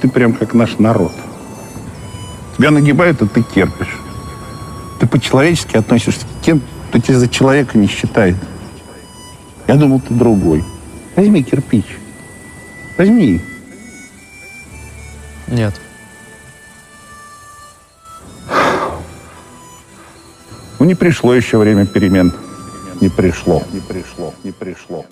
ты прям как наш народ. Тебя нагибают, и ты терпишь. Ты по-человечески относишься к тем, кто тебя за человека не считает. Я думал, ты другой. Возьми кирпич. Возьми. Нет. Ну, не пришло еще время перемен. Не пришло. Не пришло. Не пришло.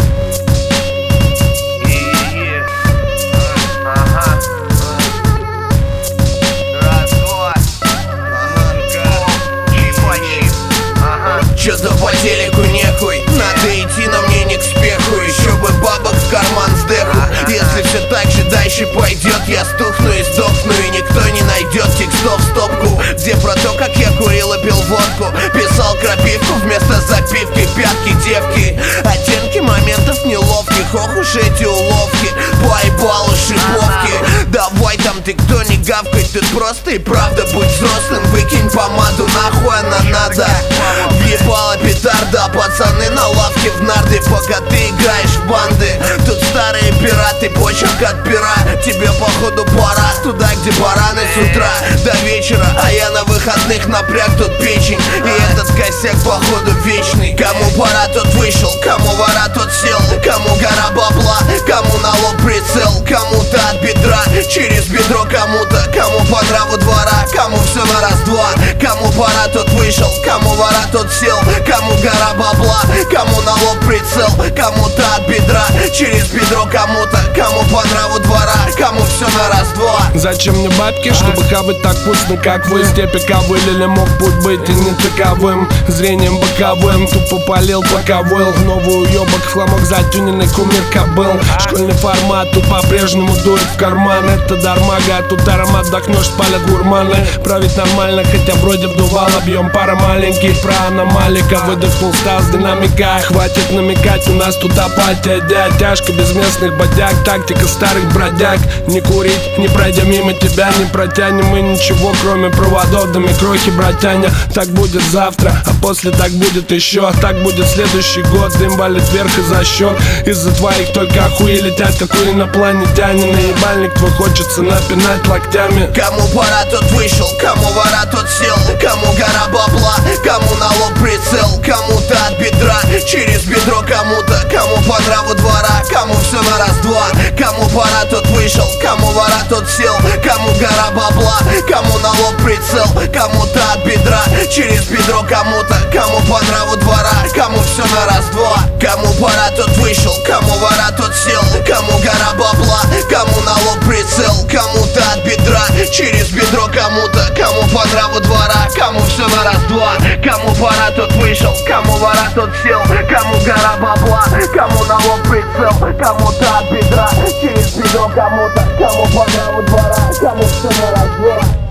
Чё-то по телеку нехуй, надо идти, но мне не к спеху. Еще бы бабок в карман сдеху. Если все так же дальше пойдет, я стухну и сдохну, и никто не найдет текстов в стопку, где про то, как я курил и пил водку, писал крапивку вместо запивки, пятки девки, оттенки моментов неловких. Ох уж эти уловки, поебал у шиповки. Давай там ты кто не гавкать, тут просто и правда будь взрослым. Выкинь помаду, нахуй она надо. Въебала петарда, пацаны на лавке в нарды, пока ты играешь в банды. Тут старые пираты, почерк от пера. Тебе походу пора туда, где бараны с утра до вечера, а я на выходных напряг тут печень. И этот косяк походу вечный. Кому пора, тот вышел, кому вора, тот сел. Кому гора бабла, кому на лоб прицел. Кому-то от бедра, через бедро кому-то. Кому по нраву двора, кому все на раз-два. Кому пора, тот вышел, кому вора, тот сел. Кому гора бабла, кому на лоб прицел. Кому-то от бедра, через бедро кому-то. Кому по нраву двора, кому все на раз-два. Зачем мне бабки, чтобы хавать так вкусно, как вы? Степи ковылили, мог путь быть и не таковым. Зрением боковым, тупо полил, пока выл. Новый уебок, фламок затюненный, кумир кобыл. Школьный формат, тут по-прежнему дует в карман. Это дармага, тут аромат вдохнешь, спалят гурманы. Править нормально, хотя вроде вдувал объем пара маленький. Про аномалика, выдохнул Стас, динамика. Хватит намекать, у нас тут апатия, дядь. Тяжко без местных бодяг, тактика старых бродяг. Не курить, не пройдя мимо тебя, не протянем мы ничего, кроме проводов, да крохи, братяня. Так будет завтра, а после так будет еще. Так будет следующий год, дым валит вверх и за счет. Из-за твоих только охуи летят, как у инопланетяне. На ебальник твой хочется напинать локтями. Кому пора, тот вышел, кому вора, тот сел. Кому гора бабла, кому на лоб прицел. Кому-то от бедра, через бедро кому-то. Кому по нраву двора, кому все на раз-два. Кому пора, тот вышел, кому вора, тот сел. Кому гора бабла, кому на лоб прицел. Кому-то от бедра, через бедро кому-то. Кому по нраву двора, кому все на раз-два. Кому пора, тот вышел, кому вора, тот сел. Кому гора бабла, кому на лоб прицел. Кому-то от бедра, через бедро кому-то. Кому по нраву двора, кому все на раз-два. Кому пора, тот вышел, кому вора, тот сел. Кому гора бабла, кому на лоб прицел. Кому-то от бедра, через бедро кому-то. Кому по нраву двора, кому все на раз-два.